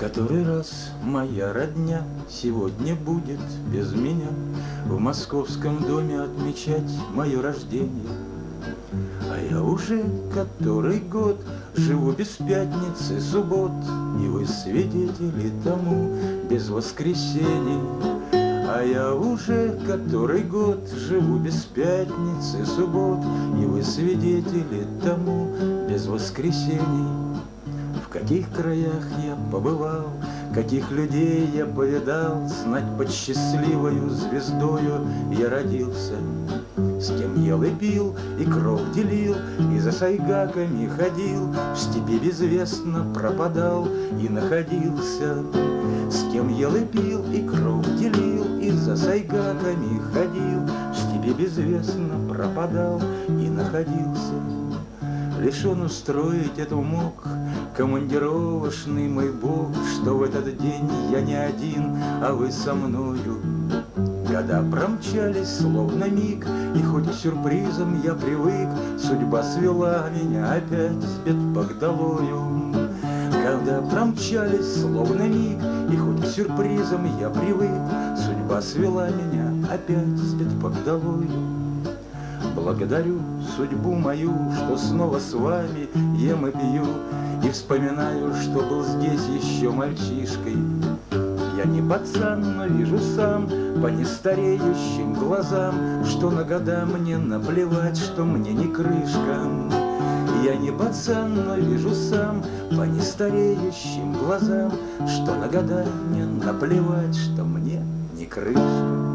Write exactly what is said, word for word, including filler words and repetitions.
Который раз моя родня сегодня будет без меня в московском доме отмечать мое рождение. А я уже который год живу без пятницы, суббот, и вы свидетели тому без воскресений. А я уже который год живу без пятницы, суббот, и вы свидетели тому без воскресений. В каких краях я побывал, каких людей я повидал, знать под счастливою звездою я родился. С кем ел и пил, и кров делил, и за сайгаками ходил, в степи безвестно пропадал и находился. С кем ел и пил, и кров делил, и за сайгаками ходил, в степи безвестно пропадал и находился. Лишь он устроить это мог, командировочный мой бог, что в этот день я не один, а вы со мною. Года промчались, словно миг, и хоть к сюрпризам я привык, судьба свела меня опять с бедпагдалою. Года промчались, словно миг, и хоть к сюрпризам я привык, судьба свела меня опять с бедпагдалою. Благодарю судьбу мою, что снова с вами ем и пью, и вспоминаю, что был здесь еще мальчишкой. Я не пацан, но вижу сам по нестареющим глазам, что на года мне наплевать, что мне не крышка. Я не пацан, но вижу сам по нестареющим глазам, что на года мне наплевать, что мне не крышка.